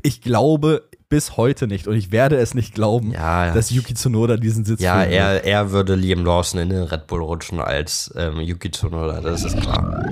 ich glaube bis heute nicht und ich werde es nicht glauben, dass Yuki Tsunoda diesen Sitz Ja, er würde Liam Lawson in den Red Bull rutschen als Yuki Tsunoda, das ist klar.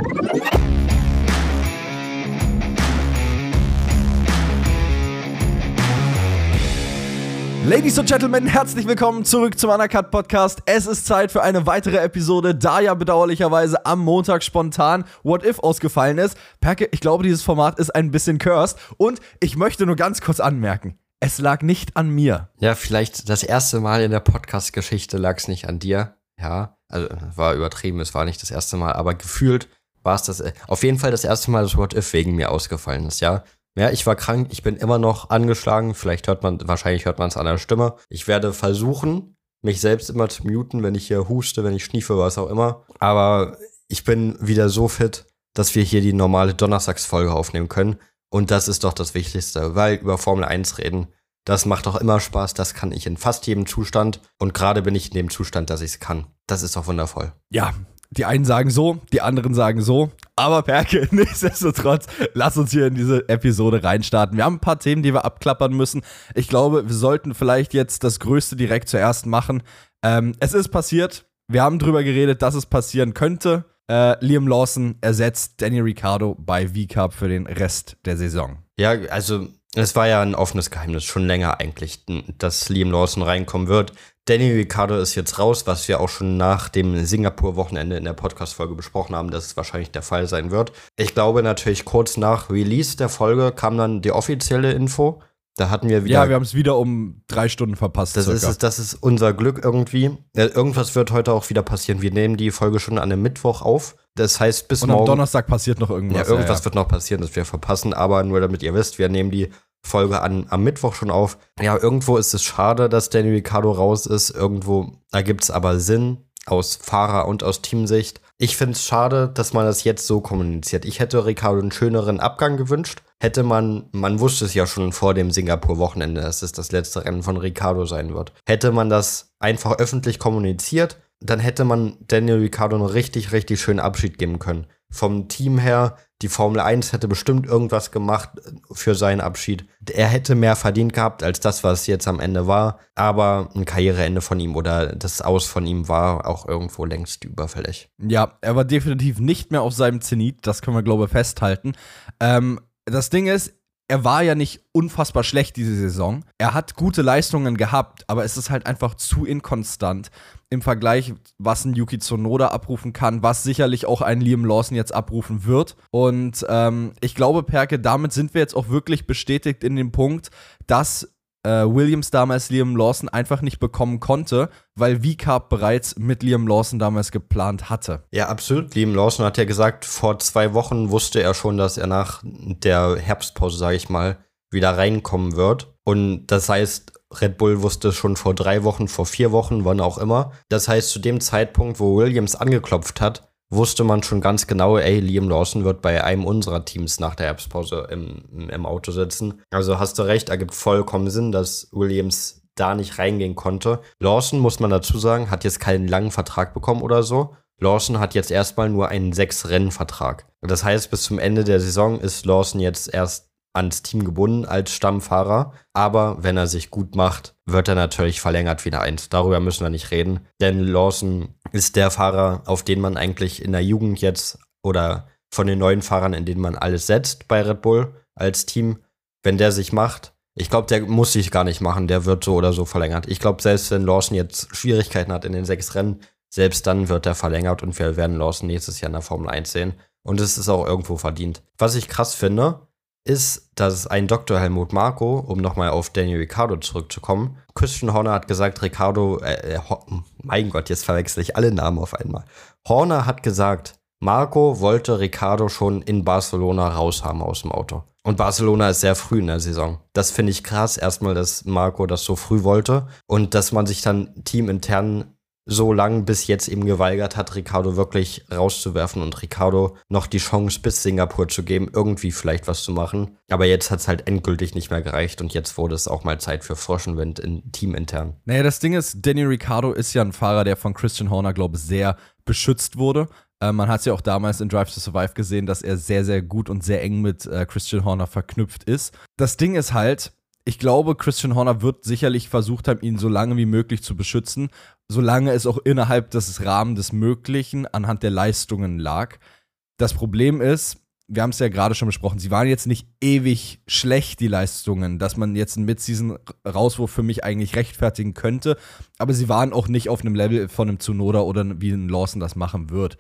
Ladies und Gentlemen, herzlich willkommen zurück zum Undercut Podcast. Es ist Zeit für eine weitere Episode, da ja bedauerlicherweise am Montag spontan What If ausgefallen ist. Perke, ich glaube, dieses Format ist ein bisschen cursed und ich möchte nur ganz kurz anmerken, es lag nicht an mir. Ja, vielleicht das erste Mal in der Podcast-Geschichte lag es nicht an dir. Ja, also war übertrieben, es war nicht das erste Mal, aber gefühlt war es das, auf jeden Fall das erste Mal, dass What If wegen mir ausgefallen ist, ja. Ja, ich war krank, ich bin immer noch angeschlagen, wahrscheinlich hört man es an der Stimme. Ich werde versuchen, mich selbst immer zu muten, wenn ich hier huste, wenn ich schniefe, was auch immer. Aber ich bin wieder so fit, dass wir hier die normale Donnerstagsfolge aufnehmen können. Und das ist doch das Wichtigste, weil über Formel 1 reden, das macht doch immer Spaß, das kann ich in fast jedem Zustand. Und gerade bin ich in dem Zustand, dass ich es kann. Das ist doch wundervoll. Ja, die einen sagen so, die anderen sagen so. Aber Perke, nichtsdestotrotz, lass uns hier in diese Episode reinstarten. Wir haben ein paar Themen, die wir abklappern müssen. Ich glaube, wir sollten vielleicht jetzt das Größte direkt zuerst machen. Es ist passiert. Wir haben drüber geredet, dass es passieren könnte. Liam Lawson ersetzt Danny Ricciardo bei VCAP für den Rest der Saison. Ja, also es war ja ein offenes Geheimnis, schon länger eigentlich, dass Liam Lawson reinkommen wird. Danny Ricciardo ist jetzt raus, was wir auch schon nach dem Singapur-Wochenende in der Podcast-Folge besprochen haben, dass es wahrscheinlich der Fall sein wird. Ich glaube natürlich, kurz nach Release der Folge kam dann die offizielle Info. Da hatten wir wieder. Ja, wir haben es wieder um 3 Stunden verpasst. Das ist unser Glück irgendwie. Irgendwas wird heute auch wieder passieren. Wir nehmen die Folge schon an einem Mittwoch auf. Das heißt, bis morgen. Und am Donnerstag passiert noch irgendwas. Ja, irgendwas wird noch passieren, das wir verpassen. Aber nur damit ihr wisst, wir nehmen die Folge am Mittwoch schon auf. Ja, irgendwo ist es schade, dass Danny Ricciardo raus ist. Irgendwo ergibt es aber Sinn aus Fahrer- und aus Teamsicht. Ich finde es schade, dass man das jetzt so kommuniziert. Ich hätte Ricciardo einen schöneren Abgang gewünscht. Hätte man wusste es ja schon vor dem Singapur-Wochenende, dass es das letzte Rennen von Ricciardo sein wird. Hätte man das einfach öffentlich kommuniziert, dann hätte man Daniel Ricciardo einen richtig, richtig schönen Abschied geben können. Vom Team her, die Formel 1 hätte bestimmt irgendwas gemacht für seinen Abschied. Er hätte mehr verdient gehabt als das, was jetzt am Ende war. Aber ein Karriereende von ihm oder das Aus von ihm war auch irgendwo längst überfällig. Ja, er war definitiv nicht mehr auf seinem Zenit. Das können wir, glaube ich, festhalten. Das Ding ist, er war ja nicht unfassbar schlecht diese Saison. Er hat gute Leistungen gehabt, aber es ist halt einfach zu inkonstant im Vergleich, was ein Yuki Tsunoda abrufen kann, was sicherlich auch ein Liam Lawson jetzt abrufen wird. Und ich glaube, Perke, damit sind wir jetzt auch wirklich bestätigt in dem Punkt, dass Williams damals Liam Lawson einfach nicht bekommen konnte, weil VCAP bereits mit Liam Lawson damals geplant hatte. Ja, absolut. Liam Lawson hat ja gesagt, vor 2 Wochen wusste er schon, dass er nach der Herbstpause, sage ich mal, wieder reinkommen wird. Und das heißt, Red Bull wusste schon vor 3 Wochen, vor 4 Wochen, wann auch immer. Das heißt, zu dem Zeitpunkt, wo Williams angeklopft hat, wusste man schon ganz genau, Liam Lawson wird bei einem unserer Teams nach der Herbstpause im Auto sitzen. Also hast du recht, ergibt vollkommen Sinn, dass Williams da nicht reingehen konnte. Lawson, muss man dazu sagen, hat jetzt keinen langen Vertrag bekommen oder so. Lawson hat jetzt erstmal nur einen 6-Rennen-Vertrag. Das heißt, bis zum Ende der Saison ist Lawson jetzt erst ans Team gebunden als Stammfahrer, aber wenn er sich gut macht, wird er natürlich verlängert wieder eins. Darüber müssen wir nicht reden, denn Lawson ist der Fahrer, auf den man eigentlich in der Jugend jetzt oder von den neuen Fahrern, in denen man alles setzt bei Red Bull als Team, wenn der sich macht, ich glaube, der muss sich gar nicht machen, der wird so oder so verlängert. Ich glaube, selbst wenn Lawson jetzt Schwierigkeiten hat in den 6 Rennen, selbst dann wird er verlängert und wir werden Lawson nächstes Jahr in der Formel 1 sehen und es ist auch irgendwo verdient. Was ich krass finde, ist, dass ein Dr. Helmut Marko, um nochmal auf Daniel Ricciardo zurückzukommen, Christian Horner hat gesagt, mein Gott, jetzt verwechsel ich alle Namen auf einmal. Horner hat gesagt, Marko wollte Ricciardo schon in Barcelona raushaben aus dem Auto. Und Barcelona ist sehr früh in der Saison. Das finde ich krass, erstmal, dass Marko das so früh wollte und dass man sich dann teamintern so lang bis jetzt eben geweigert hat, Ricciardo wirklich rauszuwerfen und Ricciardo noch die Chance bis Singapur zu geben, irgendwie vielleicht was zu machen. Aber jetzt hat es halt endgültig nicht mehr gereicht und jetzt wurde es auch mal Zeit für frischen Wind in teamintern. Naja, das Ding ist, Danny Ricciardo ist ja ein Fahrer, der von Christian Horner, glaube ich, sehr beschützt wurde. Man hat es ja auch damals in Drive to Survive gesehen, dass er sehr, sehr gut und sehr eng mit Christian Horner verknüpft ist. Das Ding ist halt, ich glaube, Christian Horner wird sicherlich versucht haben, ihn so lange wie möglich zu beschützen, solange es auch innerhalb des Rahmens des Möglichen anhand der Leistungen lag. Das Problem ist, wir haben es ja gerade schon besprochen, sie waren jetzt nicht ewig schlecht, die Leistungen, dass man jetzt einen Mid-Season-Rauswurf für mich eigentlich rechtfertigen könnte, aber sie waren auch nicht auf einem Level von einem Tsunoda oder wie ein Lawson das machen wird.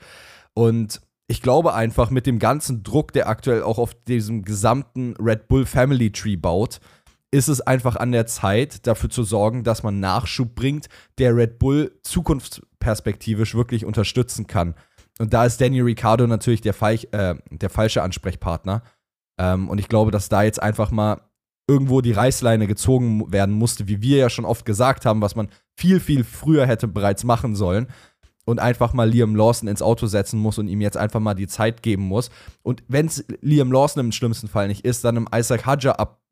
Und ich glaube einfach, mit dem ganzen Druck, der aktuell auch auf diesem gesamten Red Bull Family Tree baut, ist es einfach an der Zeit, dafür zu sorgen, dass man Nachschub bringt, der Red Bull zukunftsperspektivisch wirklich unterstützen kann. Und da ist Daniel Ricciardo natürlich der falsche Ansprechpartner. Und ich glaube, dass da jetzt einfach mal irgendwo die Reißleine gezogen werden musste, wie wir ja schon oft gesagt haben, was man viel, viel früher hätte bereits machen sollen. Und einfach mal Liam Lawson ins Auto setzen muss und ihm jetzt einfach mal die Zeit geben muss. Und wenn es Liam Lawson im schlimmsten Fall nicht ist, dann im Isaac Hadjar ab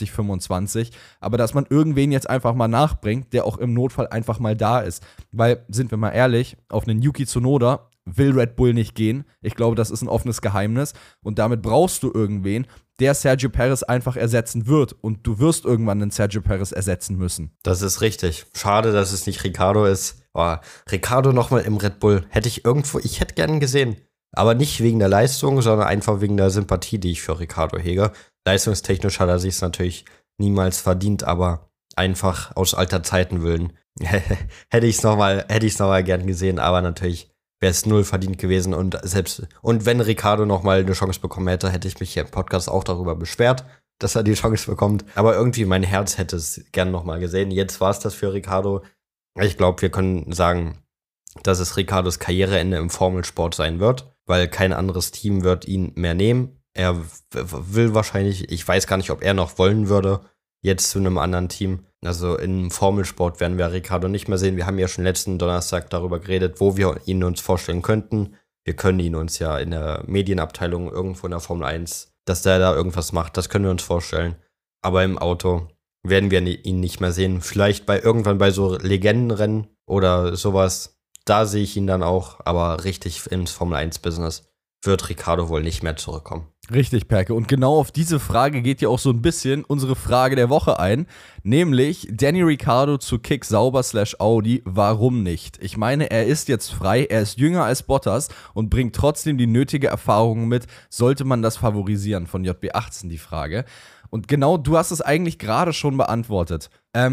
2025, aber dass man irgendwen jetzt einfach mal nachbringt, der auch im Notfall einfach mal da ist. Weil, sind wir mal ehrlich, auf einen Yuki Tsunoda will Red Bull nicht gehen. Ich glaube, das ist ein offenes Geheimnis. Und damit brauchst du irgendwen, der Sergio Perez einfach ersetzen wird. Und du wirst irgendwann einen Sergio Perez ersetzen müssen. Das ist richtig. Schade, dass es nicht Ricciardo ist. Oh, Ricciardo nochmal im Red Bull. Ich hätte gern gesehen. Aber nicht wegen der Leistung, sondern einfach wegen der Sympathie, die ich für Ricciardo hege. Leistungstechnisch hat er sich natürlich niemals verdient, aber einfach aus alter Zeiten willen. hätte ich es nochmal gern gesehen, aber natürlich wäre es null verdient gewesen. Und wenn Ricciardo nochmal eine Chance bekommen hätte, hätte ich mich hier im Podcast auch darüber beschwert, dass er die Chance bekommt. Aber irgendwie mein Herz hätte es gern nochmal gesehen. Jetzt war es das für Ricciardo. Ich glaube, wir können sagen, dass es Ricciardos Karriereende im Formelsport sein wird, weil kein anderes Team wird ihn mehr nehmen. Er will wahrscheinlich, ich weiß gar nicht, ob er noch wollen würde, jetzt zu einem anderen Team. Also im Formelsport werden wir Ricciardo nicht mehr sehen. Wir haben ja schon letzten Donnerstag darüber geredet, wo wir ihn uns vorstellen könnten. Wir können ihn uns ja in der Medienabteilung irgendwo in der Formel 1, dass der da irgendwas macht, das können wir uns vorstellen. Aber im Auto werden wir ihn nicht mehr sehen. Vielleicht irgendwann bei so Legendenrennen oder sowas, da sehe ich ihn dann auch. Aber richtig ins Formel 1-Business wird Ricciardo wohl nicht mehr zurückkommen. Richtig, Perke. Und genau auf diese Frage geht ja auch so ein bisschen unsere Frage der Woche ein, nämlich Daniel Ricciardo zu Kick Sauber /Audi, warum nicht? Ich meine, er ist jetzt frei, er ist jünger als Bottas und bringt trotzdem die nötige Erfahrung mit. Sollte man das favorisieren? Von JB18 die Frage. Und genau, du hast es eigentlich gerade schon beantwortet.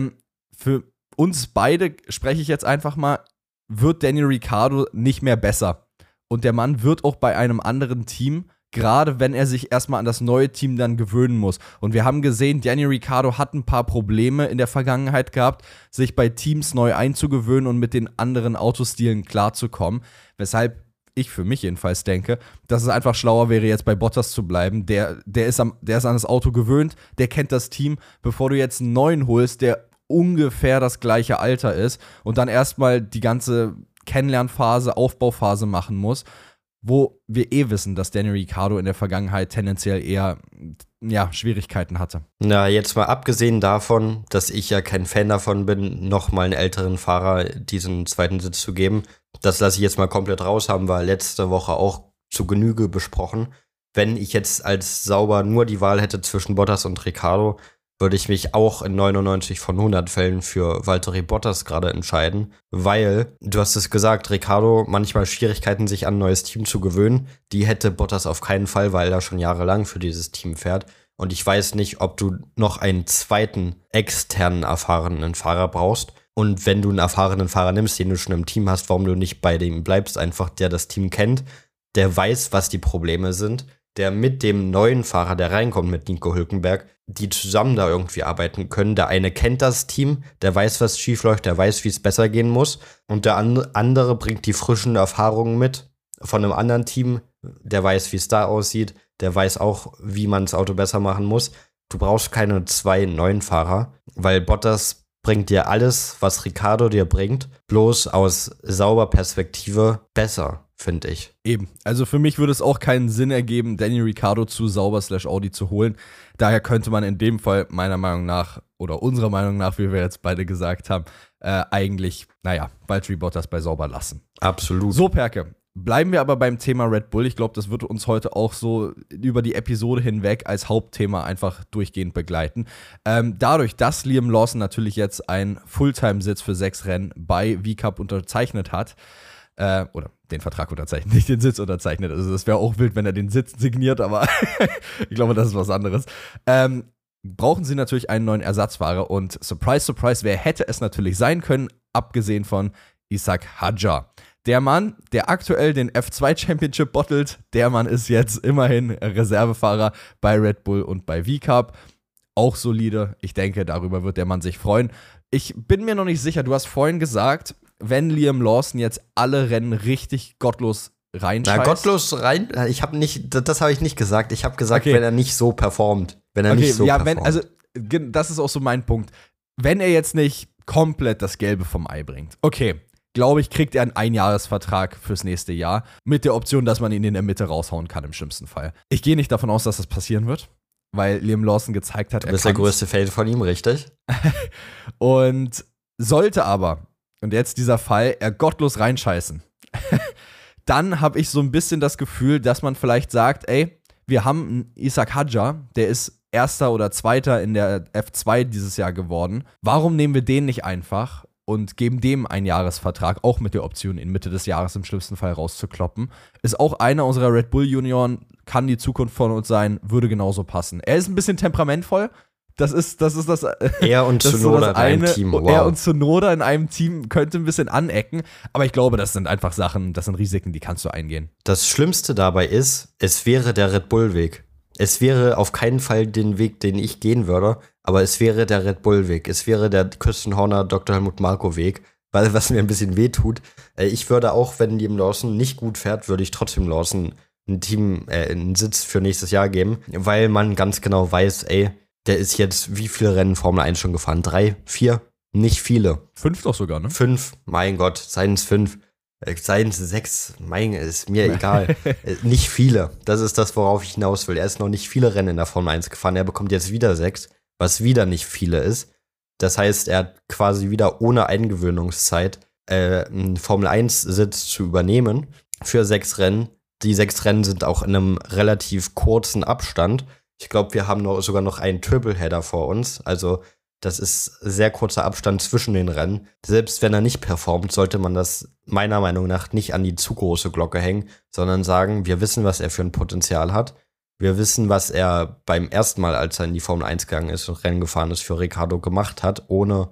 Für uns beide spreche ich jetzt einfach mal, wird Daniel Ricciardo nicht mehr besser. Und der Mann wird auch bei einem anderen Team, gerade wenn er sich erstmal an das neue Team dann gewöhnen muss. Und wir haben gesehen, Daniel Ricciardo hat ein paar Probleme in der Vergangenheit gehabt, sich bei Teams neu einzugewöhnen und mit den anderen Autostilen klarzukommen. Weshalb ich für mich jedenfalls denke, dass es einfach schlauer wäre, jetzt bei Bottas zu bleiben. Der ist an das Auto gewöhnt, der kennt das Team, bevor du jetzt einen neuen holst, der ungefähr das gleiche Alter ist und dann erstmal die ganze Kennenlernphase, Aufbauphase machen muss, wo wir wissen, dass Daniel Ricciardo in der Vergangenheit tendenziell eher Schwierigkeiten hatte. Na, jetzt mal abgesehen davon, dass ich ja kein Fan davon bin, nochmal einen älteren Fahrer diesen zweiten Sitz zu geben. Das lasse ich jetzt mal komplett raus, haben wir letzte Woche auch zu Genüge besprochen. Wenn ich jetzt als Sauber nur die Wahl hätte zwischen Bottas und Ricciardo, würde ich mich auch in 99 von 100 Fällen für Valtteri Bottas gerade entscheiden, weil, du hast es gesagt, Ricciardo manchmal Schwierigkeiten, sich an ein neues Team zu gewöhnen. Die hätte Bottas auf keinen Fall, weil er schon jahrelang für dieses Team fährt. Und ich weiß nicht, ob du noch einen zweiten externen erfahrenen Fahrer brauchst. Und wenn du einen erfahrenen Fahrer nimmst, den du schon im Team hast, warum du nicht bei dem bleibst, einfach der das Team kennt, der weiß, was die Probleme sind, der mit dem neuen Fahrer, der reinkommt, mit Nico Hülkenberg, die zusammen da irgendwie arbeiten können. Der eine kennt das Team, der weiß, was schief läuft, der weiß, wie es besser gehen muss. Und der andere bringt die frischen Erfahrungen mit von einem anderen Team, der weiß, wie es da aussieht, der weiß auch, wie man das Auto besser machen muss. Du brauchst keine zwei neuen Fahrer, weil Bottas bringt dir alles, was Ricciardo dir bringt, bloß aus sauber Perspektive besser, finde ich. Eben. Also für mich würde es auch keinen Sinn ergeben, Daniel Ricciardo zu Sauber /Audi zu holen. Daher könnte man in dem Fall meiner Meinung nach, oder unserer Meinung nach, wie wir jetzt beide gesagt haben, eigentlich, Valtteri Bottas bei Sauber lassen. Absolut. So, Perke. Bleiben wir aber beim Thema Red Bull. Ich glaube, das wird uns heute auch so über die Episode hinweg als Hauptthema einfach durchgehend begleiten. Dadurch, dass Liam Lawson natürlich jetzt einen Fulltime-Sitz für 6 Rennen bei VCAP unterzeichnet hat, oder den Vertrag unterzeichnet, nicht den Sitz unterzeichnet. Also das wäre auch wild, wenn er den Sitz signiert, aber ich glaube, das ist was anderes. Brauchen sie natürlich einen neuen Ersatzfahrer und surprise, surprise, wer hätte es natürlich sein können, abgesehen von Ishaq Hadjar. Der Mann, der aktuell den F2 Championship bottelt, der Mann ist jetzt immerhin Reservefahrer bei Red Bull und bei VCAP. Auch solide. Ich denke, darüber wird der Mann sich freuen. Ich bin mir noch nicht sicher, du hast vorhin gesagt, wenn Liam Lawson jetzt alle Rennen richtig gottlos reinscheißt. Na, gottlos rein, das habe ich nicht gesagt. Ich habe gesagt, wenn er nicht so performt. Wenn er nicht so performt. Also, das ist auch so mein Punkt. Wenn er jetzt nicht komplett das Gelbe vom Ei bringt, okay, glaube ich, kriegt er einen Einjahresvertrag fürs nächste Jahr mit der Option, dass man ihn in der Mitte raushauen kann im schlimmsten Fall. Ich gehe nicht davon aus, dass das passieren wird, weil Liam Lawson gezeigt hat, er kann. Das ist der größte Fail von ihm, richtig? Und sollte aber, und jetzt dieser Fall, er gottlos reinscheißen, dann habe ich so ein bisschen das Gefühl, dass man vielleicht sagt, ey, wir haben einen Ishaq Hadjar, der ist Erster oder Zweiter in der F2 dieses Jahr geworden. Warum nehmen wir den nicht einfach und geben dem einen Jahresvertrag, auch mit der Option, in Mitte des Jahres im schlimmsten Fall rauszukloppen? Ist auch einer unserer Red Bull Junioren, kann die Zukunft von uns sein, würde genauso passen. Er ist ein bisschen temperamentvoll. Das ist das. Er und Tsunoda in einem Team. Wow. Er und Tsunoda in einem Team könnte ein bisschen anecken. Aber ich glaube, das sind einfach Sachen, das sind Risiken, die kannst du eingehen. Das Schlimmste dabei ist, es wäre der Red Bull-Weg. Es wäre auf keinen Fall den Weg, den ich gehen würde, aber es wäre der Red Bull-Weg. Es wäre der Christian Horner, Dr. Helmut Marko-Weg, weil was mir ein bisschen wehtut. Ich würde auch, wenn Liam Lawson nicht gut fährt, würde ich trotzdem Lawson einen Sitz für nächstes Jahr geben, weil man ganz genau weiß, der ist jetzt wie viele Rennen Formel 1 schon gefahren? 3, 4? Nicht viele. 5 doch sogar, ne? 5, mein Gott, seien es 5. Seien es 6, ist mir egal. Nicht viele. Das ist das, worauf ich hinaus will. Er ist noch nicht viele Rennen in der Formel 1 gefahren. Er bekommt jetzt wieder 6, was wieder nicht viele ist. Das heißt, er hat quasi wieder ohne Eingewöhnungszeit einen Formel 1-Sitz zu übernehmen für 6 Rennen. Die 6 Rennen sind auch in einem relativ kurzen Abstand. Ich glaube, wir haben sogar noch einen Tripleheader vor uns. Also das ist sehr kurzer Abstand zwischen den Rennen. Selbst wenn er nicht performt, sollte man das meiner Meinung nach nicht an die zu große Glocke hängen, sondern sagen, wir wissen, was er für ein Potenzial hat. Wir wissen, was er beim ersten Mal, als er in die Formel 1 gegangen ist und Rennen gefahren ist, für Ricciardo gemacht hat, ohne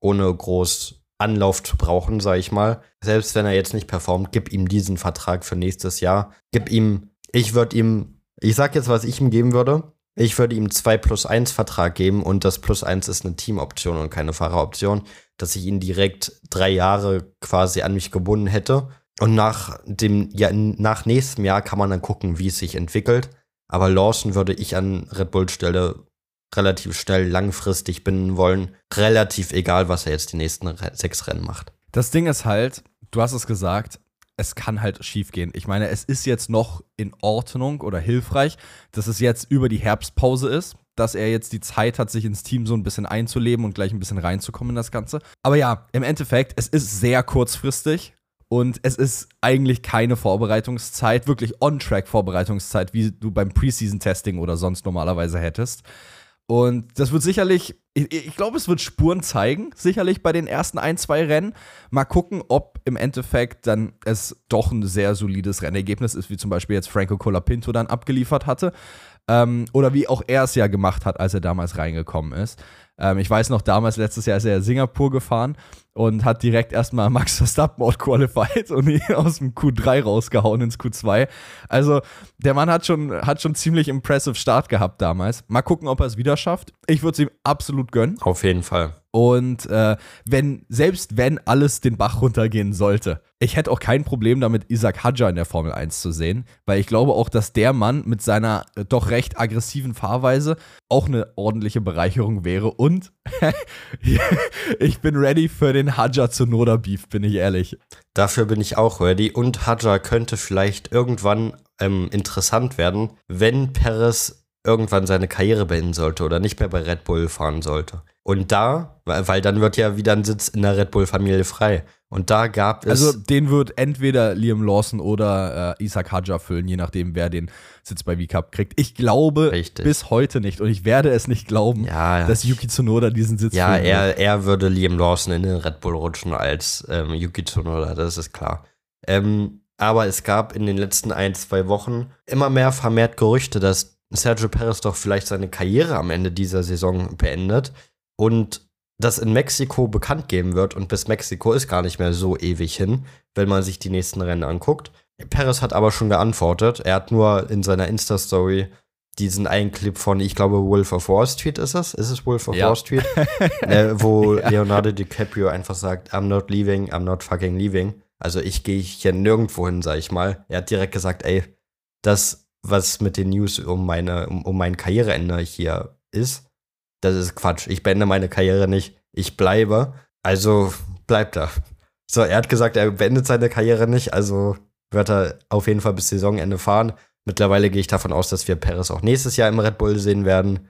groß Anlauf zu brauchen, sage ich mal. Selbst wenn er jetzt nicht performt, gib ihm diesen Vertrag für nächstes Jahr. Ich sag jetzt, was ich ihm geben würde. Ich würde ihm 2+1 Vertrag geben und das +1 ist eine Teamoption und keine Fahreroption, dass ich ihn direkt 3 Jahre quasi an mich gebunden hätte. Und nach nächstem Jahr kann man dann gucken, wie es sich entwickelt. Aber Lawson würde ich an Red Bull Stelle relativ schnell langfristig binden wollen. Relativ egal, was er jetzt die nächsten 6 Rennen macht. Das Ding ist halt, du hast es gesagt, es kann halt schief gehen. Ich meine, es ist jetzt noch in Ordnung oder hilfreich, dass es jetzt über die Herbstpause ist, dass er jetzt die Zeit hat, sich ins Team so ein bisschen einzuleben und gleich ein bisschen reinzukommen in das Ganze. Aber ja, im Endeffekt, es ist sehr kurzfristig und es ist eigentlich keine Vorbereitungszeit, wirklich On-Track-Vorbereitungszeit, wie du beim Preseason-Testing oder sonst normalerweise hättest. Und das wird sicherlich, ich glaube, es wird Spuren zeigen, sicherlich bei den ersten 1, 2 Rennen. Mal gucken, ob im Endeffekt dann es doch ein sehr solides Rennergebnis ist, wie zum Beispiel jetzt Franco Colapinto dann abgeliefert hatte. Oder wie auch er es ja gemacht hat, als er damals reingekommen ist. Ich weiß noch, damals, letztes Jahr ist er Singapur gefahren und hat direkt erstmal Max Verstappen outqualified und ihn aus dem Q3 rausgehauen ins Q2. Also, der Mann hat schon ziemlich impressive Start gehabt damals. Mal gucken, ob er es wieder schafft. Ich würde es ihm absolut gönnen. Auf jeden Fall. Und selbst wenn alles den Bach runtergehen sollte, ich hätte auch kein Problem damit, Ishaq Hadjar in der Formel 1 zu sehen, weil ich glaube auch, dass der Mann mit seiner doch recht aggressiven Fahrweise auch eine ordentliche Bereicherung wäre. Und ich bin ready für den Hadjar-Tsunoda-Beef, bin ich ehrlich. Dafür bin ich auch ready. Und Hadjar könnte vielleicht irgendwann interessant werden, wenn Perez irgendwann seine Karriere beenden sollte oder nicht mehr bei Red Bull fahren sollte. Und da, weil dann wird ja wieder ein Sitz in der Red Bull-Familie frei. Und da gab es. Also den wird entweder Liam Lawson oder Isaac Hadjar füllen, je nachdem, wer den Sitz bei VCAP kriegt. Ich glaube bis heute nicht und ich werde es nicht glauben, dass Yuki Tsunoda diesen Sitz füllen wird. Ja, er würde Liam Lawson in den Red Bull rutschen als Yuki Tsunoda, das ist klar. Aber es gab in den letzten 1-2 Wochen immer mehr vermehrt Gerüchte, dass Sergio Perez doch vielleicht seine Karriere am Ende dieser Saison beendet und das in Mexiko bekannt geben wird. Und bis Mexiko ist gar nicht mehr so ewig hin, wenn man sich die nächsten Rennen anguckt. Perez hat aber schon geantwortet. Er hat nur in seiner Insta-Story diesen einen Clip von, ich glaube, Wolf of Wall Street ist es? Ist es Wolf of Wall Street? Wo Leonardo DiCaprio einfach sagt, I'm not leaving, I'm not fucking leaving. Also ich gehe hier nirgendwo hin, sag ich mal. Er hat direkt gesagt, ey, das, was mit den News um mein Karriereende hier ist, das ist Quatsch. Ich beende meine Karriere nicht. Ich bleibe. Also bleibt er. So, er hat gesagt, er beendet seine Karriere nicht. Also wird er auf jeden Fall bis Saisonende fahren. Mittlerweile gehe ich davon aus, dass wir Perez auch nächstes Jahr im Red Bull sehen werden.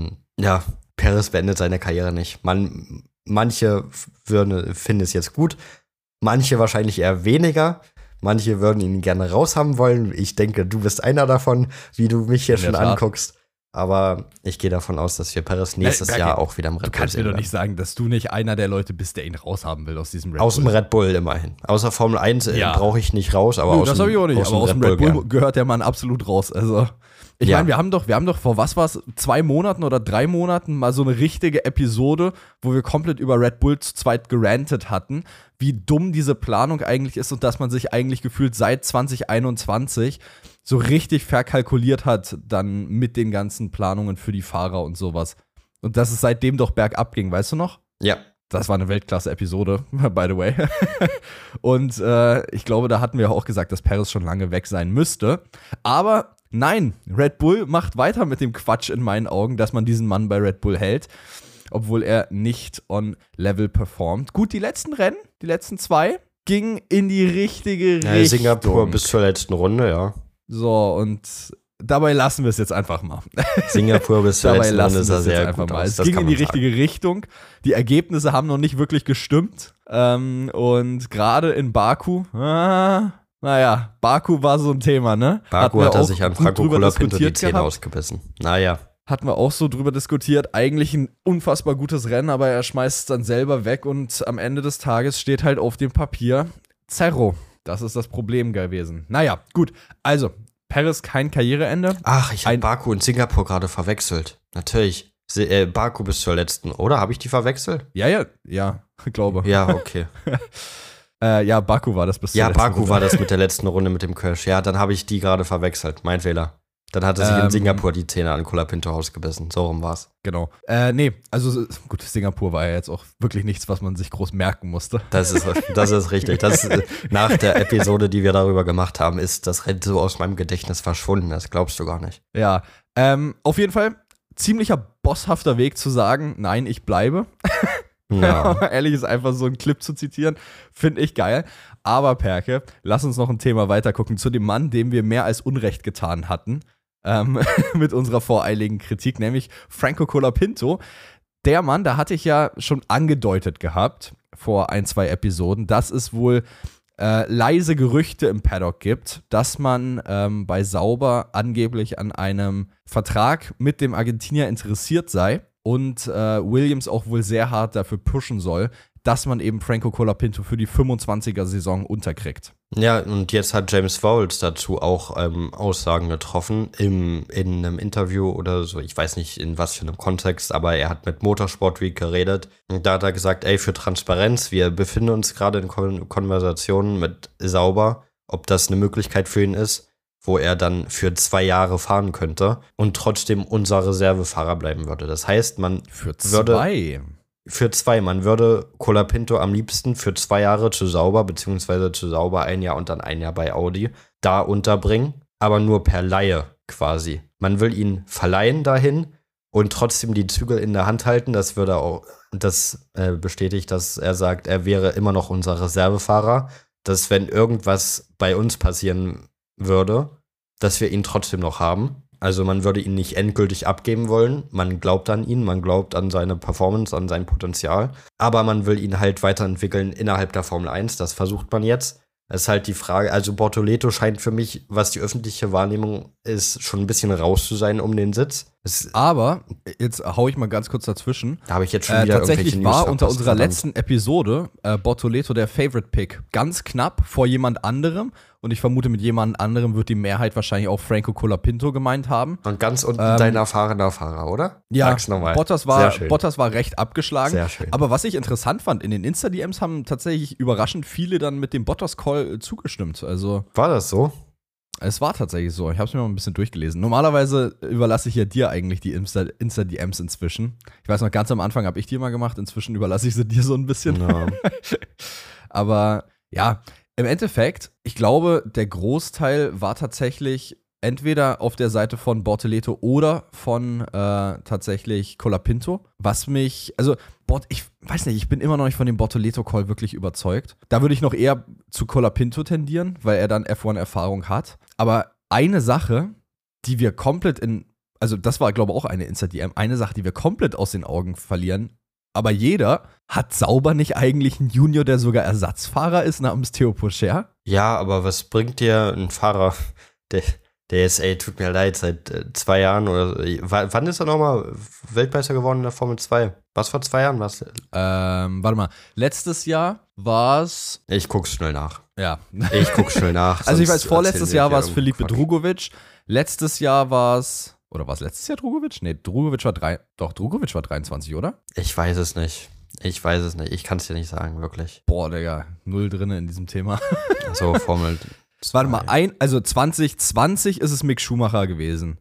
Perez beendet seine Karriere nicht. Manche finden es jetzt gut. Manche wahrscheinlich eher weniger. Manche würden ihn gerne raushaben wollen. Ich denke, du bist einer davon, wie du mich hier schon anguckst. Aber ich gehe davon aus, dass wir Perez nächstes Jahr auch wieder im Red Bull sehen. Du kannst mir doch nicht sagen, dass du nicht einer der Leute bist, der ihn raushaben will aus diesem Red Bull. Aus dem Red Bull immerhin. Außer Formel 1 brauche ich nicht raus, aber das habe ich auch nicht. Aber aus dem Red Bull gehört der Mann absolut raus. Also ich meine, wir haben doch vor was war es, 2 Monaten oder 3 Monaten mal so eine richtige Episode, wo wir komplett über Red Bull zu zweit gerantet hatten, wie dumm diese Planung eigentlich ist und dass man sich eigentlich gefühlt seit 2021 so richtig verkalkuliert hat dann mit den ganzen Planungen für die Fahrer und sowas. Und dass es seitdem doch bergab ging, weißt du noch? Ja. Das war eine Weltklasse-Episode, by the way. Und ich glaube, da hatten wir auch gesagt, dass Perez schon lange weg sein müsste. Aber nein, Red Bull macht weiter mit dem Quatsch in meinen Augen, dass man diesen Mann bei Red Bull hält, obwohl er nicht on Level performt. Gut, die letzten Rennen, die letzten 2, gingen in die richtige Richtung. Singapur bis zur letzten Runde, ja. So, und dabei lassen wir es jetzt einfach mal. Singapur bis zur letzten Runde sah sehr gut aus. Es ging in die richtige Richtung. Die Ergebnisse haben noch nicht wirklich gestimmt. Und gerade in Baku, Baku war so ein Thema, ne? Baku hat er sich an Franco Colapinto die Zähne ausgebissen. Hatten wir auch so drüber diskutiert. Eigentlich ein unfassbar gutes Rennen, aber er schmeißt es dann selber weg und am Ende des Tages steht halt auf dem Papier Zerro. Das ist das Problem gewesen. Naja, gut. Also, Perez kein Karriereende. Ach, ich habe Baku und Singapur gerade verwechselt. Natürlich. Baku bis zur letzten, oder? Habe ich die verwechselt? Ja, glaube. Ja, okay. Baku war das bis zur letzten Runde. Ja, Baku war das mit der letzten Runde mit dem Crash. Ja, dann habe ich die gerade verwechselt. Mein Fehler. Dann hat er sich in Singapur die Zähne an Colapinto ausgebissen. So rum war's. Genau. Also gut, Singapur war ja jetzt auch wirklich nichts, was man sich groß merken musste. Das ist richtig. Nach der Episode, die wir darüber gemacht haben, ist das Rennen so aus meinem Gedächtnis verschwunden. Das glaubst du gar nicht. Ja, auf jeden Fall ziemlicher bosshafter Weg zu sagen, nein, ich bleibe. Ja. Ehrlich ist einfach so ein Clip zu zitieren, finde ich geil. Aber Perke, lass uns noch ein Thema weiter gucken zu dem Mann, dem wir mehr als Unrecht getan hatten. Mit unserer voreiligen Kritik, nämlich Franco Colapinto. Der Mann, da hatte ich ja schon angedeutet gehabt, vor 1-2 Episoden, dass es wohl leise Gerüchte im Paddock gibt, dass man bei Sauber angeblich an einem Vertrag mit dem Argentinier interessiert sei und Williams auch wohl sehr hart dafür pushen soll, dass man eben Franco Colapinto für die 25er-Saison unterkriegt. Ja, und jetzt hat James Vowles dazu auch Aussagen getroffen in einem Interview oder so. Ich weiß nicht, in was für einem Kontext, aber er hat mit Motorsport Week geredet. Und da hat er gesagt, für Transparenz, wir befinden uns gerade in Konversationen mit Sauber, ob das eine Möglichkeit für ihn ist, wo er dann für 2 Jahre fahren könnte und trotzdem unser Reservefahrer bleiben würde. Das heißt, man man würde Colapinto am liebsten für 2 Jahre zu Sauber, beziehungsweise zu Sauber 1 Jahr und dann 1 Jahr bei Audi, da unterbringen, aber nur per Leihe quasi. Man will ihn verleihen dahin und trotzdem die Zügel in der Hand halten. Das würde auch, bestätigt, dass er sagt, er wäre immer noch unser Reservefahrer, dass wenn irgendwas bei uns passieren würde, dass wir ihn trotzdem noch haben. Also man würde ihn nicht endgültig abgeben wollen. Man glaubt an ihn, man glaubt an seine Performance, an sein Potenzial. Aber man will ihn halt weiterentwickeln innerhalb der Formel 1. Das versucht man jetzt. Es ist halt die Frage, also Bortoleto scheint für mich, was die öffentliche Wahrnehmung ist, schon ein bisschen raus zu sein um den Sitz. Aber, jetzt hau ich mal ganz kurz dazwischen. Da habe ich jetzt schon wieder tatsächlich irgendwelche News war unter verpasst, unserer verdammt. letzten Episode Bortoleto der Favorite Pick. Ganz knapp vor jemand anderem. Und ich vermute, mit jemand anderem wird die Mehrheit wahrscheinlich auch Franco Colapinto gemeint haben. Und ganz unten dein erfahrener Fahrer, oder? Ja, Sag's nochmal. Bottas war recht abgeschlagen. Sehr schön. Aber was ich interessant fand, in den Insta-DMs haben tatsächlich überraschend viele dann mit dem Bottas-Call zugestimmt. Also War das so? es war tatsächlich so. Ich habe es mir mal ein bisschen durchgelesen. Normalerweise überlasse ich ja dir eigentlich die Insta-DMs inzwischen. Ich weiß noch, ganz am Anfang habe ich die mal gemacht. Inzwischen überlasse ich sie dir so ein bisschen. Ja. Aber ja, im Endeffekt, ich glaube, der Großteil war tatsächlich entweder auf der Seite von Bortoleto oder von tatsächlich Colapinto. Was mich, also, ich weiß nicht, ich bin immer noch nicht von dem Bortoleto-Call wirklich überzeugt. Da würde ich noch eher zu Colapinto tendieren, weil er dann F1-Erfahrung hat. Aber eine Sache, die wir komplett also das war, glaube ich, auch eine Insta-DM, eine Sache, die wir komplett aus den Augen verlieren. Aber jeder hat Sauber nicht eigentlich einen Junior, der sogar Ersatzfahrer ist namens Theo Pourchaire? Ja, aber was bringt dir ein Fahrer, der ist, tut mir leid, seit 2 Jahren oder wann ist er nochmal Weltmeister geworden in der Formel 2? Was vor 2 Jahren? Was? Warte mal, letztes Jahr war es. Ich guck's schnell nach. Ja. Ich guck's schnell nach. Also ich weiß, sonst vorletztes erzählen Jahr wir war es hier Felipe irgendeinen Drugovic. Letztes Jahr war es. Oder war es letztes Jahr Drugovic? Nee, Drugovic war 23, oder? Quatsch. Ich weiß es nicht. Ich kann es dir nicht sagen, wirklich. Boah, Digga, null drin in diesem Thema. So, Formel. Warte mal, also 2020 ist es Mick Schumacher gewesen.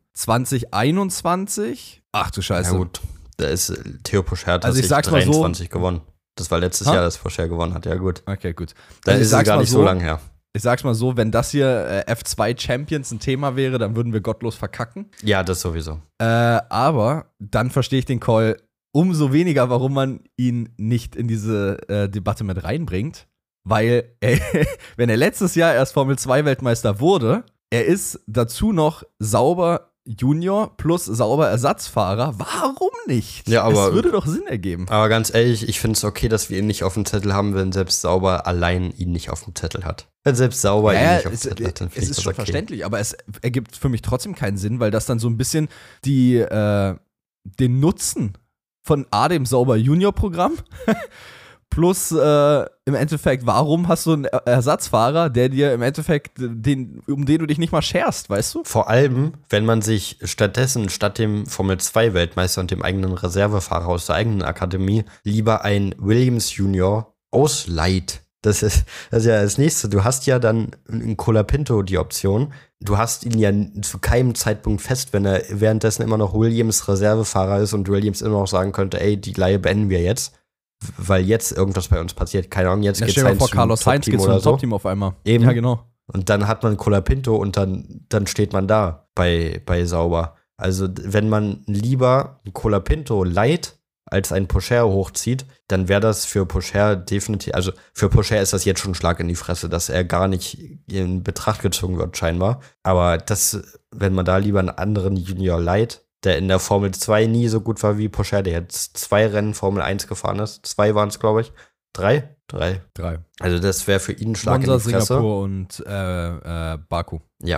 2021? Ach du Scheiße. Ja gut, da ist Theo Pourchaire Also ich sag's mal so. 23 gewonnen. Das war letztes Jahr, dass Pourchaire gewonnen hat. Ja gut. Okay, gut. Da Also ist es gar nicht so lang her. Ich sag's mal so, wenn das hier F2 Champions ein Thema wäre, dann würden wir gottlos verkacken. Ja, das sowieso. Aber dann verstehe ich den Call umso weniger, warum man ihn nicht in diese Debatte mit reinbringt. Weil, wenn er letztes Jahr erst Formel 2 Weltmeister wurde, er ist dazu noch Sauber Junior plus Sauber Ersatzfahrer. Warum nicht? Ja, aber das würde doch Sinn ergeben. Aber ganz ehrlich, ich finde es okay, dass wir ihn nicht auf dem Zettel haben, wenn selbst Sauber allein ihn nicht auf dem Zettel hat. Wenn selbst Sauber ihn nicht auf dem Zettel hat, dann finde ich es das ist schon okay. verständlich, aber es ergibt für mich trotzdem keinen Sinn, weil das dann so ein bisschen den Nutzen von dem Sauber Junior Programm plus im Endeffekt, warum hast du einen Ersatzfahrer, der dir im Endeffekt, um den du dich nicht mal scherst, weißt du? Vor allem, wenn man sich statt dem Formel 2 Weltmeister und dem eigenen Reservefahrer aus der eigenen Akademie lieber ein Williams Junior ausleiht. Das ist ja das Nächste. Du hast ja dann in Colapinto die Option. Du hast ihn ja zu keinem Zeitpunkt fest, wenn er währenddessen immer noch Williams Reservefahrer ist und Williams immer noch sagen könnte, ey, die Leihe beenden wir jetzt, weil jetzt irgendwas bei uns passiert. Keine Ahnung, jetzt geht's vor Carlos Sainz geht zum Top-Team auf einmal. Eben. Ja, genau. Und dann hat man Colapinto und dann steht man da bei Sauber. Also wenn man lieber ein Colapinto leiht, als ein Pourchaire hochzieht, dann wäre das für Pourchaire definitiv, also für Pourchaire ist das jetzt schon ein Schlag in die Fresse, dass er gar nicht in Betracht gezogen wird scheinbar. Aber das, wenn man da lieber einen anderen Junior leiht, der in der Formel 2 nie so gut war wie Pourchaire, der jetzt 2 Rennen Formel 1 gefahren ist, 2 waren es, glaube ich. 3? 3. Also das wäre für ihn ein Schlag Monza, in die Fresse. Singapur und Baku. Ja,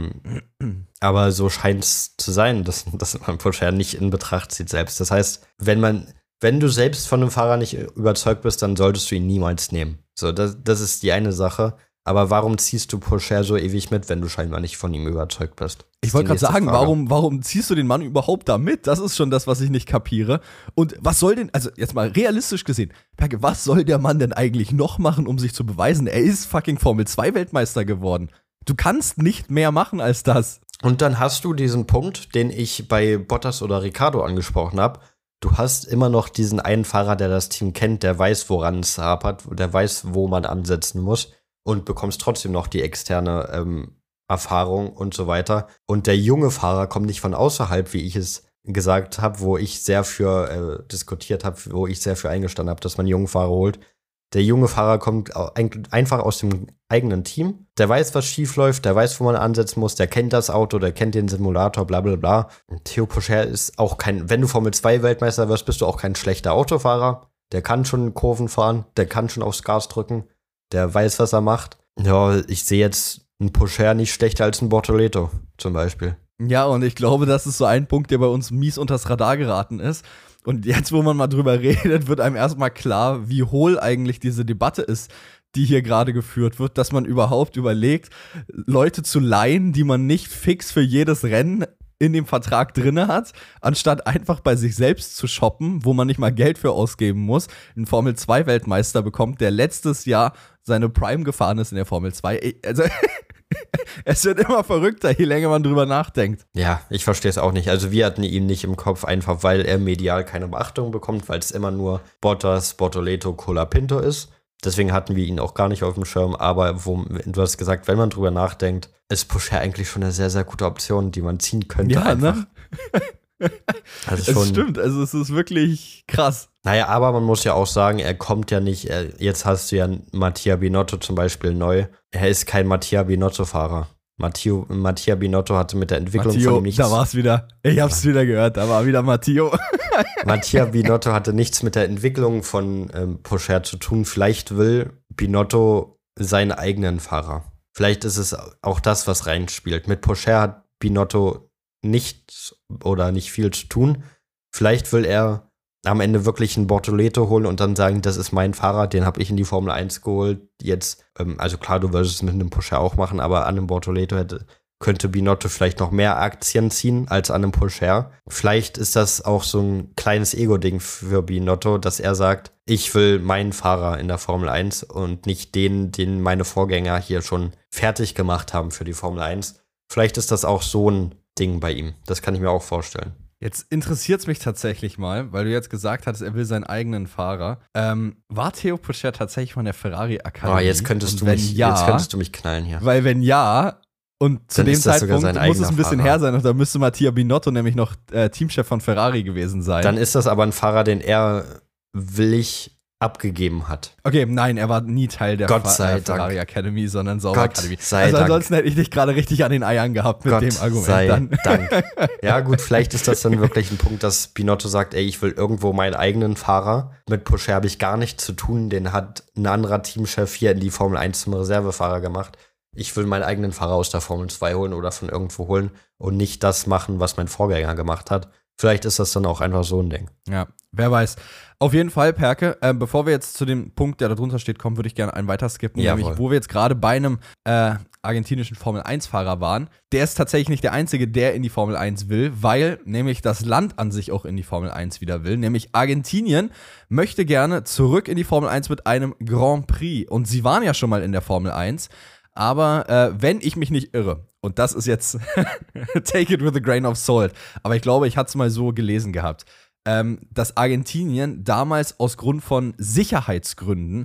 aber so scheint es zu sein, dass man Pourchaire nicht in Betracht zieht selbst. Das heißt, wenn du selbst von einem Fahrer nicht überzeugt bist, dann solltest du ihn niemals nehmen. So, das ist die eine Sache. Aber warum ziehst du Pourchaire so ewig mit, wenn du scheinbar nicht von ihm überzeugt bist? Ich wollte gerade sagen, warum ziehst du den Mann überhaupt da mit? Das ist schon das, was ich nicht kapiere. Und was soll denn, also jetzt mal realistisch gesehen, Perke, was soll der Mann denn eigentlich noch machen, um sich zu beweisen? Er ist fucking Formel 2 Weltmeister geworden. Du kannst nicht mehr machen als das. Und dann hast du diesen Punkt, den ich bei Bottas oder Ricciardo angesprochen habe. Du hast immer noch diesen einen Fahrer, der das Team kennt, der weiß, woran es hapert, der weiß, wo man ansetzen muss und bekommst trotzdem noch die externe Erfahrung und so weiter. Und der junge Fahrer kommt nicht von außerhalb, wie ich es gesagt habe, wo ich sehr für diskutiert habe, wo ich sehr für eingestanden habe, dass man jungen Fahrer holt. Der junge Fahrer kommt einfach aus dem eigenen Team. Der weiß, was schief läuft, der weiß, wo man ansetzen muss, der kennt das Auto, der kennt den Simulator, bla bla bla. Und Theo Pourchaire ist auch wenn du Formel 2 Weltmeister wirst, bist du auch kein schlechter Autofahrer. Der kann schon Kurven fahren, der kann schon aufs Gas drücken, der weiß, was er macht. Ja, ich sehe jetzt einen Pourchaire nicht schlechter als einen Bortoleto zum Beispiel. Ja, und ich glaube, das ist so ein Punkt, der bei uns mies unters Radar geraten ist. Und jetzt, wo man mal drüber redet, wird einem erstmal klar, wie hohl eigentlich diese Debatte ist, die hier gerade geführt wird, dass man überhaupt überlegt, Leute zu leihen, die man nicht fix für jedes Rennen in dem Vertrag drinne hat, anstatt einfach bei sich selbst zu shoppen, wo man nicht mal Geld für ausgeben muss, einen Formel-2-Weltmeister bekommt, der letztes Jahr seine Prime gefahren ist in der Formel 2. Also es wird immer verrückter, je länger man drüber nachdenkt. Ja, ich verstehe es auch nicht. Also wir hatten ihn nicht im Kopf, einfach weil er medial keine Beachtung bekommt, weil es immer nur Bottas, Bortoleto, Colapinto ist. Deswegen hatten wir ihn auch gar nicht auf dem Schirm. Aber du hast gesagt, wenn man drüber nachdenkt, ist Pourchaire eigentlich schon eine sehr, sehr gute Option, die man ziehen könnte. Ja, einfach. ne? Also Es stimmt, also es ist wirklich krass. Naja, aber man muss ja auch sagen, er kommt ja nicht, jetzt hast du ja Mattia Binotto zum Beispiel neu. Er ist kein Mattia Binotto-Fahrer. Mattia Binotto hatte mit der Entwicklung von ihm nichts. Da war's wieder. Ich hab's wieder gehört, da war wieder Matteo. Mattia Binotto hatte nichts mit der Entwicklung von Pourchaire zu tun. Vielleicht will Binotto seinen eigenen Fahrer. Vielleicht ist es auch das, was reinspielt. Mit Pourchaire hat Binotto nichts oder nicht viel zu tun. Vielleicht will er am Ende wirklich einen Bortoleto holen und dann sagen, das ist mein Fahrer, den habe ich in die Formel 1 geholt. Jetzt, also klar, du würdest es mit einem Pourchaire auch machen, aber an einem Bortoleto könnte Binotto vielleicht noch mehr Aktien ziehen als an einem Pourchaire. Vielleicht ist das auch so ein kleines Ego-Ding für Binotto, dass er sagt, ich will meinen Fahrer in der Formel 1 und nicht den meine Vorgänger hier schon fertig gemacht haben für die Formel 1. Vielleicht ist das auch so ein Ding bei ihm. Das kann ich mir auch vorstellen. Jetzt interessiert es mich tatsächlich mal, weil du jetzt gesagt hast, er will seinen eigenen Fahrer. War Theo Pourchaire tatsächlich von der Ferrari Akademie? Oh, jetzt könntest du mich knallen hier. Weil wenn ja, und zu Dann dem ist das sogar Zeitpunkt sein muss es ein bisschen eigener her sein und da müsste Mattia Binotto nämlich noch Teamchef von Ferrari gewesen sein. Dann ist das aber ein Fahrer, den er willig abgegeben hat. Okay, nein, er war nie Teil der Gott sei Ferrari Dank. Academy, sondern Sauber Gott Academy. sei Also Dank. ansonsten hätte ich dich gerade richtig an den Eiern gehabt mit Gott dem Argument. sei Dann. Dank. Ja gut, vielleicht ist das dann wirklich ein Punkt, dass Binotto sagt, ey, ich will irgendwo meinen eigenen Fahrer. Mit Pourchaire habe ich gar nichts zu tun. Den hat ein anderer Teamchef hier in die Formel 1 zum Reservefahrer gemacht. Ich will meinen eigenen Fahrer aus der Formel 2 holen oder von irgendwo holen und nicht das machen, was mein Vorgänger gemacht hat. Vielleicht ist das dann auch einfach so ein Ding. Ja, wer weiß. Auf jeden Fall, Perke, bevor wir jetzt zu dem Punkt, der da drunter steht, kommen, würde ich gerne einen weiter skippen. Jawohl. Nämlich, wo wir jetzt gerade bei einem argentinischen Formel-1-Fahrer waren. Der ist tatsächlich nicht der Einzige, der in die Formel 1 will, weil nämlich das Land an sich auch in die Formel 1 wieder will. Nämlich Argentinien möchte gerne zurück in die Formel 1 mit einem Grand Prix. Und sie waren ja schon mal in der Formel 1. Aber wenn ich mich nicht irre, und das ist jetzt take it with a grain of salt, aber ich glaube, ich hatte es mal so gelesen gehabt, dass Argentinien damals aus Grund von Sicherheitsgründen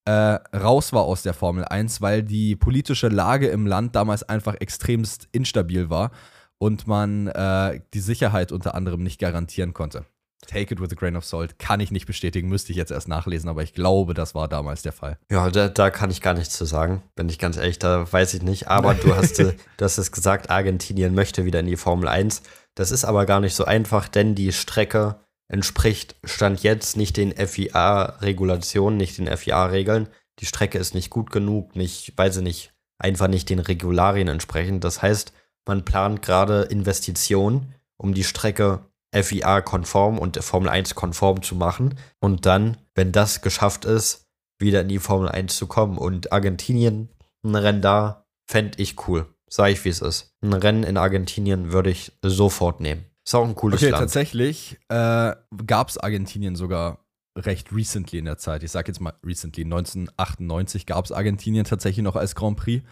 raus war aus der Formel 1, weil die politische Lage im Land damals einfach extremst instabil war und man die Sicherheit unter anderem nicht garantieren konnte. Take it with a grain of salt. Kann ich nicht bestätigen, müsste ich jetzt erst nachlesen, aber ich glaube, das war damals der Fall. Ja, da kann ich gar nichts zu sagen, bin ich ganz ehrlich, da weiß ich nicht. Aber du hast es gesagt, Argentinien möchte wieder in die Formel 1. Das ist aber gar nicht so einfach, denn die Strecke entspricht Stand jetzt nicht den FIA-Regulationen, nicht den FIA-Regeln. Die Strecke ist nicht gut genug, einfach nicht den Regularien entsprechend. Das heißt, man plant gerade Investitionen, um die Strecke FIA-konform und Formel 1-konform zu machen und dann, wenn das geschafft ist, wieder in die Formel 1 zu kommen. Und Argentinien, ein Rennen da, fände ich cool. Sag ich, wie es ist. Ein Rennen in Argentinien würde ich sofort nehmen. Ist auch ein cooles Land. Tatsächlich gab es Argentinien sogar recht recently in der Zeit. Ich sag jetzt mal recently, 1998 gab es Argentinien tatsächlich noch als Grand Prix.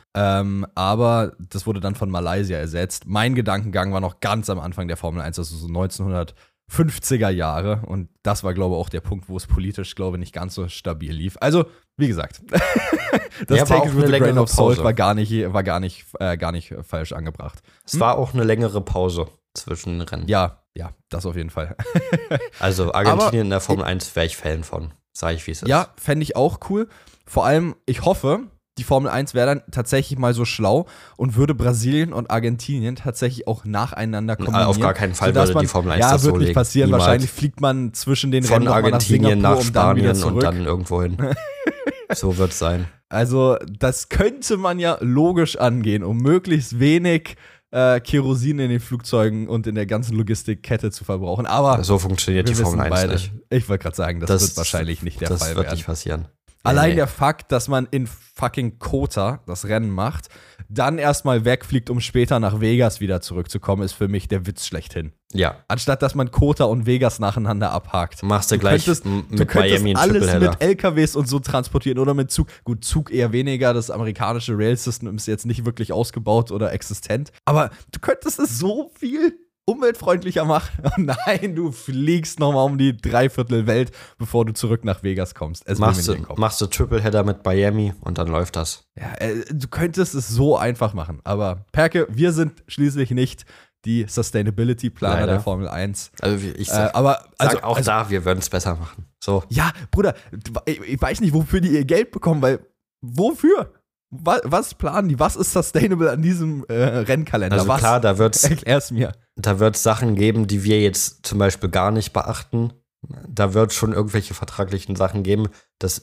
Aber das wurde dann von Malaysia ersetzt. Mein Gedankengang war noch ganz am Anfang der Formel 1, also so 1950er Jahre. Und das war, glaube ich, auch der Punkt, wo es politisch, glaube ich, nicht ganz so stabil lief. Also, wie gesagt, das Take it with a grain of salt war gar nicht falsch angebracht. Es war auch eine längere Pause zwischen den Rennen. Ja, das auf jeden Fall. Also Argentinien in der Formel 1 wäre ich Fan von. Sag ich, wie es ist. Ja, fände ich auch cool. Vor allem, ich hoffe, die Formel 1 wäre dann tatsächlich mal so schlau und würde Brasilien und Argentinien tatsächlich auch nacheinander kombinieren. Auf gar keinen Fall würde die Formel 1 das das so wird nicht legen. passieren. Niemals. Wahrscheinlich fliegt man zwischen den Von Rennen nochmal Argentinien nach Singapur, Spanien und dann irgendwo hin. So wird es sein. Also, das könnte man ja logisch angehen, um möglichst wenig Kerosin in den Flugzeugen und in der ganzen Logistikkette zu verbrauchen. Aber so funktioniert die Formel 1 beide nicht. Ich wollte gerade sagen, das wird wahrscheinlich nicht der Fall werden. Das wird nicht passieren. Allein der Fakt, dass man in fucking Kota das Rennen macht, dann erstmal wegfliegt, um später nach Vegas wieder zurückzukommen, ist für mich der Witz schlechthin. Ja. Anstatt dass man Kota und Vegas nacheinander abhakt. Machst du gleich mit Miami alles mit LKWs und so transportieren oder mit Zug. Gut, Zug eher weniger, das amerikanische Rail-System ist jetzt nicht wirklich ausgebaut oder existent. Aber du könntest es so viel umweltfreundlicher machen. Nein, du fliegst nochmal um die Dreiviertel Welt, bevor du zurück nach Vegas kommst. Machst du Tripleheader mit Miami und dann läuft das. Ja, du könntest es so einfach machen. Aber Perke, wir sind schließlich nicht die Sustainability-Planer der Formel 1. Also ich sag auch da, wir würden es besser machen. So. Ja, Bruder, ich weiß nicht, wofür die ihr Geld bekommen, weil wofür? Was planen die? Was ist sustainable an diesem Rennkalender? Also klar, erklär's mir. Da wird es Sachen geben, die wir jetzt zum Beispiel gar nicht beachten. Da wird schon irgendwelche vertraglichen Sachen geben, dass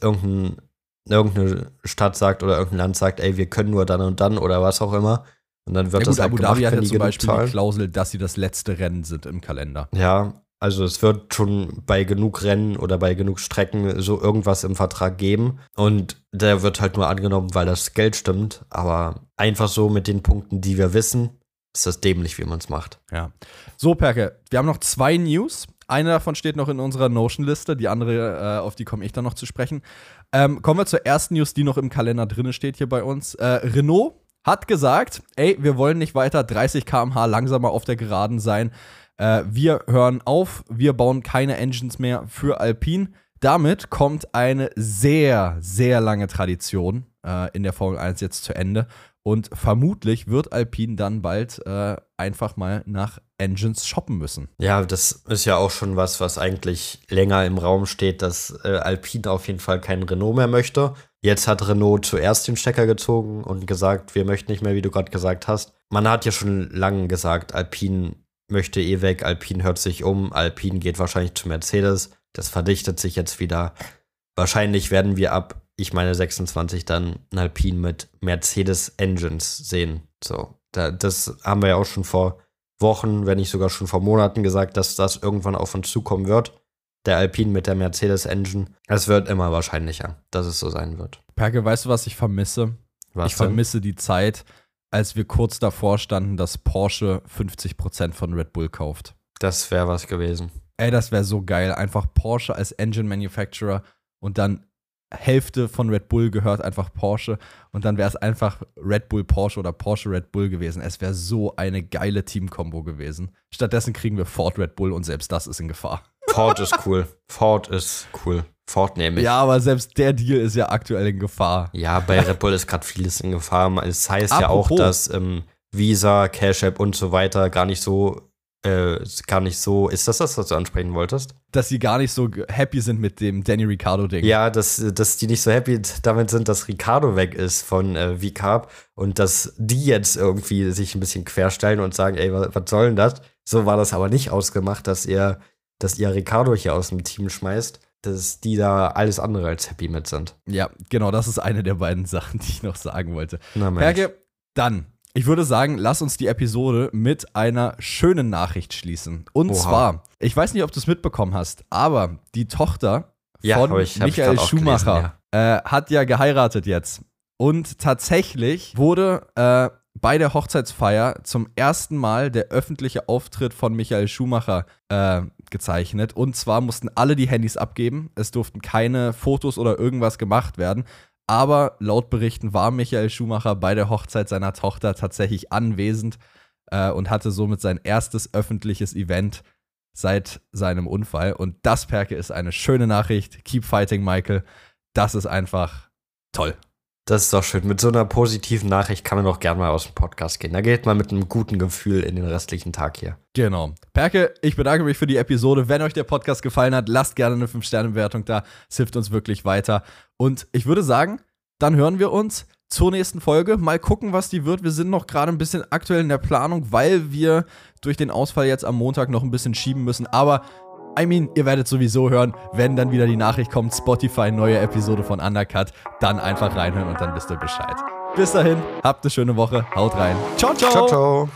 irgendeine Stadt sagt oder irgendein Land sagt, ey, wir können nur dann und dann oder was auch immer. Und dann wird das halt Abu gemacht, Dhabi hat wenn ja die zum Beispiel zahlen. die Klausel, dass sie das letzte Rennen sind im Kalender. Ja, also es wird schon bei genug Rennen oder bei genug Strecken so irgendwas im Vertrag geben. Und der wird halt nur angenommen, weil das Geld stimmt. Aber einfach so mit den Punkten, die wir wissen, ist das dämlich, wie man es macht. Ja. So, Perke, wir haben noch 2 News. Eine davon steht noch in unserer Notion-Liste, die andere, auf die komme ich dann noch zu sprechen. Kommen wir zur ersten News, die noch im Kalender drin steht hier bei uns. Renault hat gesagt, ey, wir wollen nicht weiter 30 km/h langsamer auf der Geraden sein. Wir hören auf, wir bauen keine Engines mehr für Alpine. Damit kommt eine sehr, sehr lange Tradition in der Formel 1 jetzt zu Ende. Und vermutlich wird Alpine dann bald einfach mal nach Engines shoppen müssen. Ja, das ist ja auch schon was eigentlich länger im Raum steht, dass Alpine auf jeden Fall keinen Renault mehr möchte. Jetzt hat Renault zuerst den Stecker gezogen und gesagt, wir möchten nicht mehr, wie du gerade gesagt hast. Man hat ja schon lange gesagt, Alpine möchte weg, Alpine hört sich um, Alpine geht wahrscheinlich zu Mercedes. Das verdichtet sich jetzt wieder. Wahrscheinlich werden wir ab, 26 dann ein Alpine mit Mercedes-Engines sehen. So, das haben wir ja auch schon vor Wochen, wenn nicht sogar schon vor Monaten gesagt, dass das irgendwann auf uns zukommen wird. Der Alpine mit der Mercedes-Engine. Es wird immer wahrscheinlicher, dass es so sein wird. Perke, weißt du, was ich vermisse? Ich vermisse die Zeit, als wir kurz davor standen, dass Porsche 50% von Red Bull kauft. Das wäre was gewesen. Ey, das wäre so geil. Einfach Porsche als Engine Manufacturer und dann Hälfte von Red Bull gehört einfach Porsche und dann wäre es einfach Red Bull Porsche oder Porsche Red Bull gewesen. Es wäre so eine geile Team-Kombo gewesen. Stattdessen kriegen wir Ford Red Bull und selbst das ist in Gefahr. Ford ist cool. Ford nehme ich. Ja, aber selbst der Deal ist ja aktuell in Gefahr. Ja, bei Red Bull ist gerade vieles in Gefahr. Es heißt ja auch, dass Visa, Cash App und so weiter gar nicht so, ist das, was du ansprechen wolltest? Dass sie gar nicht so happy sind mit dem Danny Ricciardo-Ding. Ja, dass die nicht so happy damit sind, dass Ricciardo weg ist von VCARB und dass die jetzt irgendwie sich ein bisschen querstellen und sagen, ey, was soll denn das? So war das aber nicht ausgemacht, dass ihr Ricciardo hier aus dem Team schmeißt, dass die da alles andere als happy mit sind. Ja, genau, das ist eine der beiden Sachen, die ich noch sagen wollte. Na Mensch. Perke, dann, ich würde sagen, lass uns die Episode mit einer schönen Nachricht schließen. Und zwar, ich weiß nicht, ob du es mitbekommen hast, aber die Tochter von Michael Schumacher hat ja geheiratet jetzt. Und tatsächlich wurde bei der Hochzeitsfeier zum ersten Mal der öffentliche Auftritt von Michael Schumacher gezeichnet. Und zwar mussten alle die Handys abgeben. Es durften keine Fotos oder irgendwas gemacht werden. Aber laut Berichten war Michael Schumacher bei der Hochzeit seiner Tochter tatsächlich anwesend und hatte somit sein erstes öffentliches Event seit seinem Unfall. Und das, Perke, ist eine schöne Nachricht. Keep fighting, Michael. Das ist einfach toll. Das ist doch schön. Mit so einer positiven Nachricht kann man doch gerne mal aus dem Podcast gehen. Da geht man mit einem guten Gefühl in den restlichen Tag hier. Genau. Perke, ich bedanke mich für die Episode. Wenn euch der Podcast gefallen hat, lasst gerne eine 5-Sterne-Bewertung da. Es hilft uns wirklich weiter. Und ich würde sagen, dann hören wir uns zur nächsten Folge. Mal gucken, was die wird. Wir sind noch gerade ein bisschen aktuell in der Planung, weil wir durch den Ausfall jetzt am Montag noch ein bisschen schieben müssen. Aber ihr werdet sowieso hören, wenn dann wieder die Nachricht kommt, Spotify, neue Episode von Undercut, dann einfach reinhören und dann wisst ihr Bescheid. Bis dahin, habt eine schöne Woche, haut rein. Ciao, ciao. Ciao, ciao.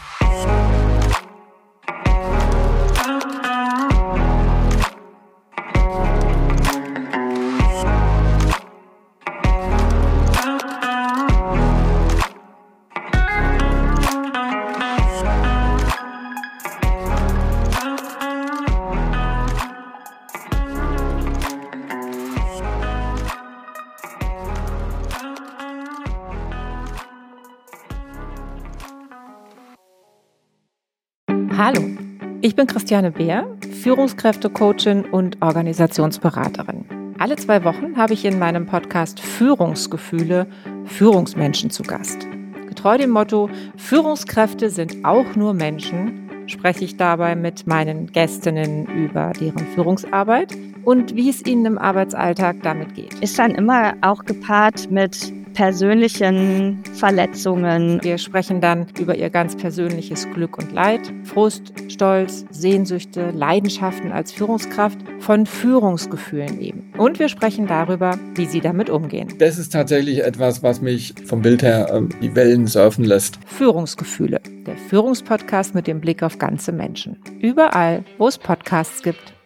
Hallo, ich bin Christiane Beer, Führungskräftecoachin und Organisationsberaterin. Alle 2 Wochen habe ich in meinem Podcast Führungsgefühle Führungsmenschen zu Gast. Getreu dem Motto, Führungskräfte sind auch nur Menschen, spreche ich dabei mit meinen Gästinnen über deren Führungsarbeit und wie es ihnen im Arbeitsalltag damit geht. Ist dann immer auch gepaart mit persönlichen Verletzungen. Wir sprechen dann über ihr ganz persönliches Glück und Leid, Frust, Stolz, Sehnsüchte, Leidenschaften als Führungskraft, von Führungsgefühlen eben. Und wir sprechen darüber, wie sie damit umgehen. Das ist tatsächlich etwas, was mich vom Bild her die Wellen surfen lässt. Führungsgefühle, der Führungspodcast mit dem Blick auf ganze Menschen. Überall, wo es Podcasts gibt.